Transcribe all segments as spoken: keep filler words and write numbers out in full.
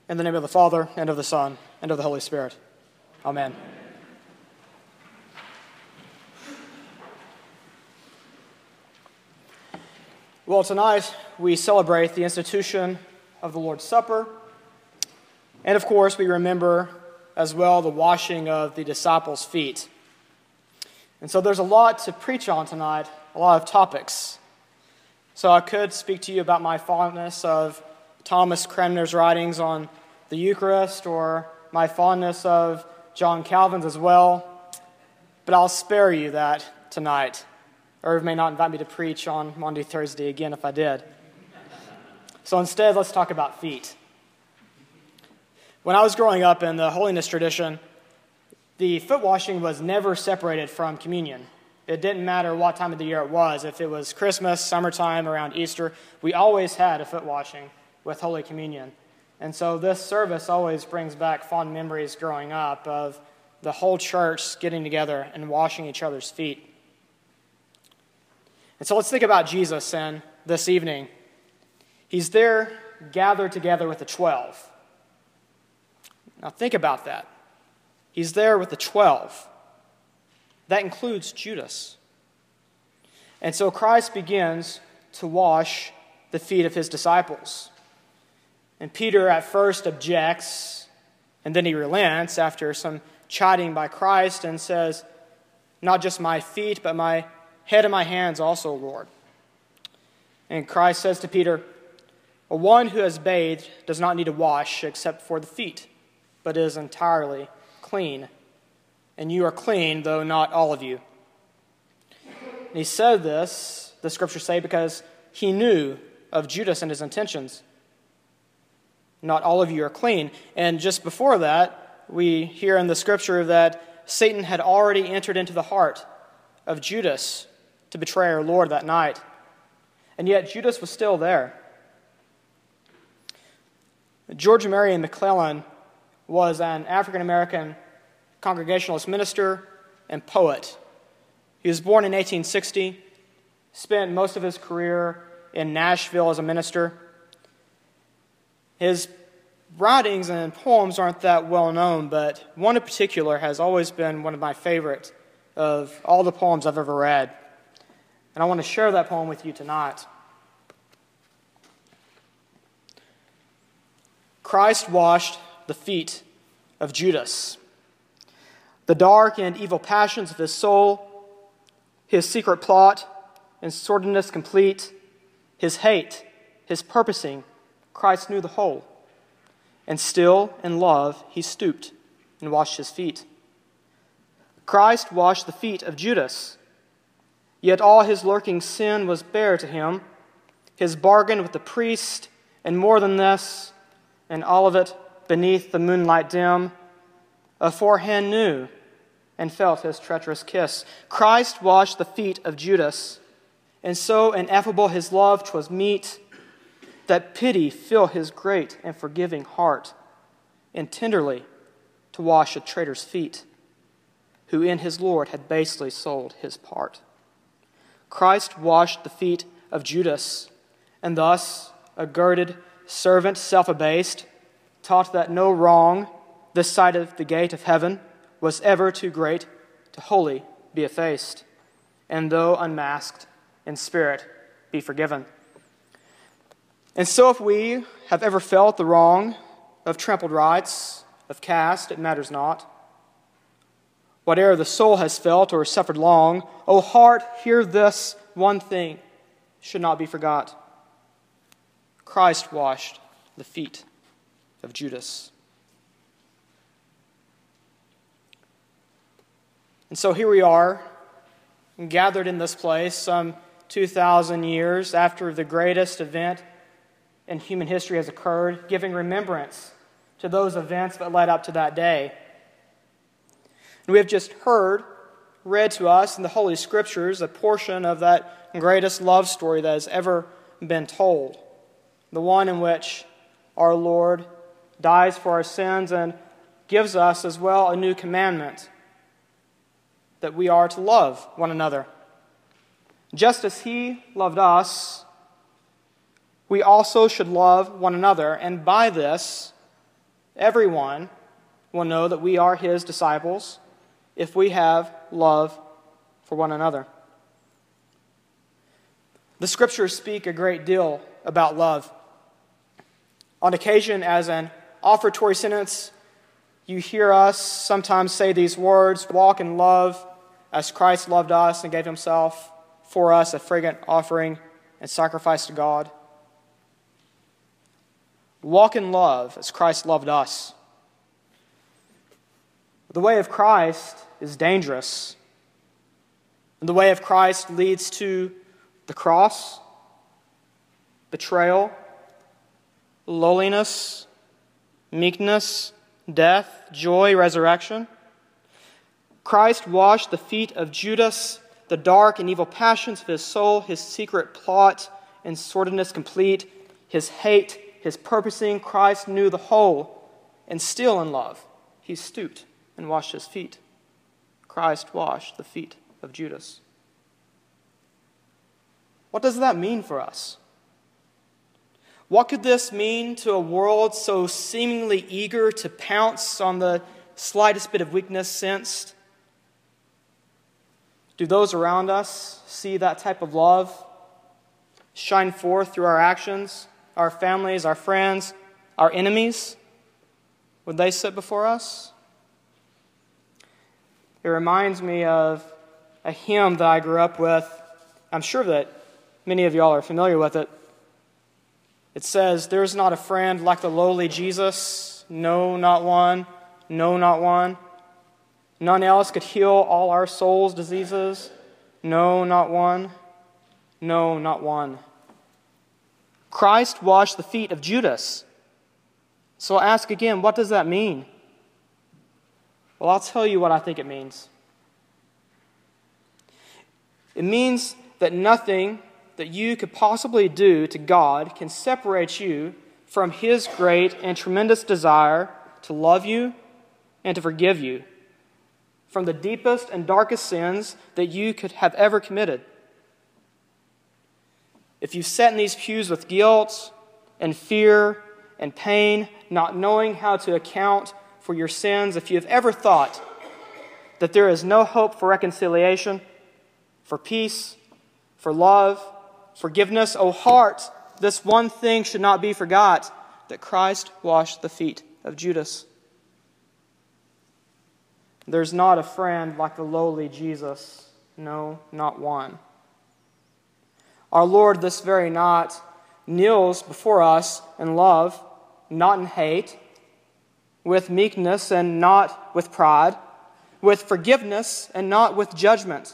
In the name of the Father, and of the Son, and of the Holy Spirit. Amen. Well, tonight we celebrate the institution of the Lord's Supper, and of course we remember as well the washing of the disciples' feet. And so there's a lot to preach on tonight, a lot of topics. So I could speak to you about my fondness of Thomas Cranmer's writings on the Eucharist, or my fondness of John Calvin's as well, but I'll spare you that tonight, or you may not invite me to preach on Maundy Thursday again if I did. So instead, let's talk about feet. When I was growing up in the holiness tradition, the foot washing was never separated from communion. It didn't matter what time of the year it was. If it was Christmas, summertime, around Easter, we always had a foot washing with Holy Communion. And so this service always brings back fond memories growing up of the whole church getting together and washing each other's feet. And so let's think about Jesus and this evening. He's there gathered together with the twelve. Now think about that. He's there with the twelve. That includes Judas. And so Christ begins to wash the feet of his disciples. And Peter at first objects, and then he relents after some chiding by Christ and says, "Not just my feet, but my head and my hands also, Lord." And Christ says to Peter, "Well, one who has bathed does not need to wash except for the feet, but is entirely clean. And you are clean, though not all of you." And he said this, the scriptures say, because he knew of Judas and his intentions. Not all of you are clean. And just before that, we hear in the scripture that Satan had already entered into the heart of Judas to betray our Lord that night. And yet Judas was still there. George Marion McClellan was an African-American Congregationalist minister and poet. He was born in eighteen sixty, spent most of his career in Nashville as a minister. His writings and poems aren't that well known, but one in particular has always been one of my favorite of all the poems I've ever read. And I want to share that poem with you tonight. Christ washed the feet of Judas. The dark and evil passions of his soul, his secret plot and sordidness complete, his hate, his purposing, Christ knew the whole. And still, in love, he stooped and washed his feet. Christ washed the feet of Judas, yet all his lurking sin was bare to him, his bargain with the priest, and more than this, and all of it beneath the moonlight dim, aforehand knew and felt his treacherous kiss. Christ washed the feet of Judas, and so ineffable his love 'twas meet, that pity fill his great and forgiving heart, and tenderly to wash a traitor's feet, who in his Lord had basely sold his part. Christ washed the feet of Judas, and thus a girded servant, self-abased, taught that no wrong this side of the gate of heaven was ever too great to wholly be effaced, and though unmasked, in spirit be forgiven. And so if we have ever felt the wrong of trampled rights, of caste, it matters not. Whate'er the soul has felt or suffered long, O heart, hear this one thing should not be forgot. Christ washed the feet of Judas. And so here we are, gathered in this place some two thousand years after the greatest event in human history has occurred, giving remembrance to those events that led up to that day. And we have just heard, read to us in the Holy Scriptures, a portion of that greatest love story that has ever been told, the one in which our Lord dies for our sins and gives us as well a new commandment, that we are to love one another. Just as he loved us, we also should love one another, and by this everyone will know that we are his disciples if we have love for one another. The Scriptures speak a great deal about love. On occasion, as an offertory sentence, you hear us sometimes say these words, walk in love as Christ loved us and gave himself for us a fragrant offering and sacrifice to God. Walk in love as Christ loved us. The way of Christ is dangerous. And the way of Christ leads to the cross, betrayal, lowliness, meekness, death, joy, resurrection. Christ washed the feet of Judas, the dark and evil passions of his soul, his secret plot and sordidness complete, his hate, his purposing. Christ knew the whole, and still in love, he stooped and washed his feet. Christ washed the feet of Judas. What does that mean for us? What could this mean to a world so seemingly eager to pounce on the slightest bit of weakness sensed? Do those around us see that type of love shine forth through our actions, our families, our friends, our enemies? Would they sit before us? It reminds me of a hymn that I grew up with. I'm sure that many of y'all are familiar with it. It says, "There is not a friend like the lowly Jesus, no, not one, no, not one. None else could heal all our soul's diseases, no, not one, no, not one." Christ washed the feet of Judas. So I'll ask again, what does that mean? Well, I'll tell you what I think it means. It means that nothing that you could possibly do to God can separate you from his great and tremendous desire to love you and to forgive you from the deepest and darkest sins that you could have ever committed. If you sat in these pews with guilt and fear and pain, not knowing how to account for your sins, if you have ever thought that there is no hope for reconciliation, for peace, for love, forgiveness, O heart, this one thing should not be forgot, that Christ washed the feet of Judas. There's not a friend like the lowly Jesus, no, not one. Our Lord this very night kneels before us in love, not in hate, with meekness and not with pride, with forgiveness and not with judgment.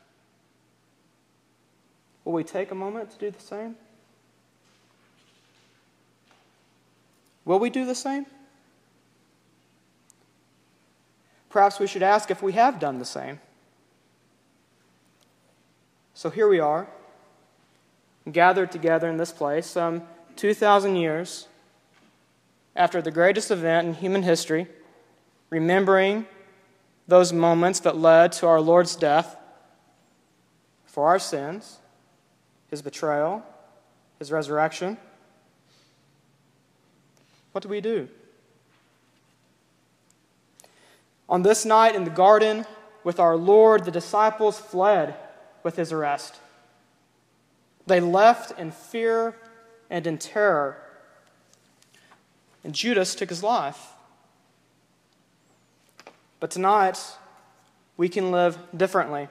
Will we take a moment to do the same? Will we do the same? Perhaps we should ask if we have done the same. So here we are, gathered together in this place some two thousand years after the greatest event in human history, remembering those moments that led to our Lord's death for our sins, his betrayal, his resurrection. What do we do? On this night in the garden with our Lord, the disciples fled with his arrest. They left in fear and in terror, and Judas took his life. But tonight, we can live differently.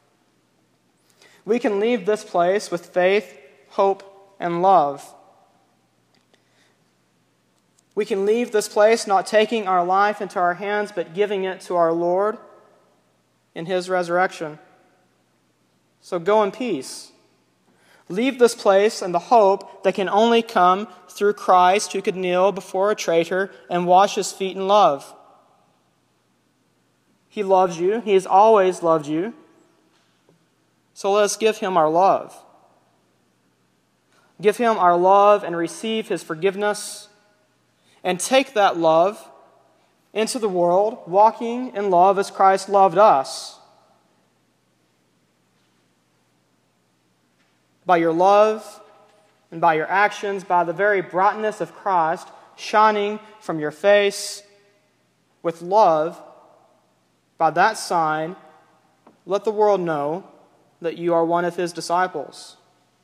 We can leave this place with faith, hope, and love. We can leave this place not taking our life into our hands, but giving it to our Lord in his resurrection. So go in peace. Leave this place in the hope that can only come through Christ, who could kneel before a traitor and wash his feet in love. He loves you. He has always loved you. So let us give him our love. Give him our love and receive his forgiveness, and take that love into the world, walking in love as Christ loved us. By your love and by your actions, by the very brightness of Christ, shining from your face with love, by that sign, let the world know that you are one of his disciples.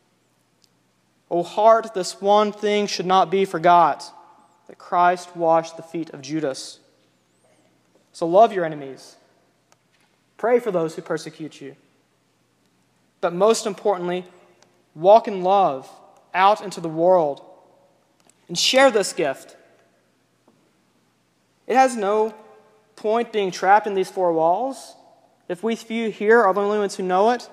O heart, this one thing should not be forgot, that Christ washed the feet of Judas. So love your enemies. Pray for those who persecute you. But most importantly, walk in love out into the world and share this gift. It has no point being trapped in these four walls if we few here are the only ones who know it.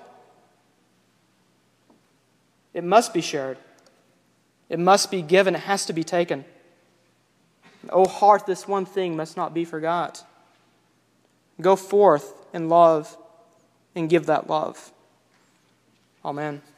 It must be shared. It must be given. It has to be taken. O heart, this one thing must not be forgot. Go forth in love and give that love. Amen.